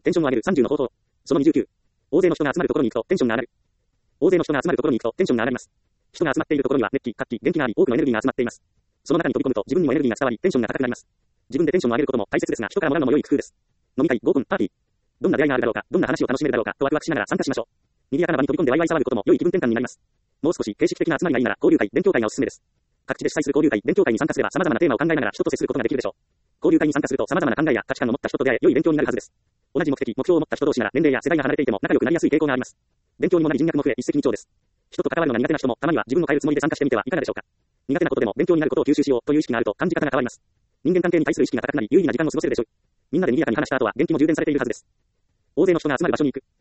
テンションを上げる30の方法。その29。大勢の人が集まるところに行くとテンションが上がる。大勢の人が集まるところに行くとテンションが上がります。人が集まっているところには熱気、活気、元気があり、多くのエネルギーが集まっています。その中に飛び込むと自分にもエネルギーが伝わり、テンションが高くなります。自分でテンションを上げることも大切ですが、人からもらうのも良い工夫です。飲み会、合コン、パーティー。どんな出会いがあるだろうか、どんな話を楽しめるだろうかとワクワクしながら参加しましょう。賑やかな場に飛び込んでワイワイ騒ぐことも良い気分転換になります。もう少し形式的な集まりがいいなら、交流会、勉強会がおすすめです。各地で主催する交流会、勉強会に参加すれば様々なテーマを考えながら人と接することができるでしょう。交流会に参加すると様々な考えや価値観を持った人と出会え、良い勉強になるはずです。同じ目的、目標を持った人同士なら年齢や世代が離れていても仲良くなりやすい傾向があります。勉強にもなり人脈も増え一石二鳥です。人と関わるのが苦手な人もたまには自分を変えるつもりで参加してみてはいかがでしょうか。苦手なことでも勉強になることを吸収しようという意識があると感じ方が変わります。人間関係に対する意識が高くなり有意義な時間を過ごせるでしょう。みんなで賑やかに話した後は元気も充電されているはずです。大勢の人が集まる場所に行く。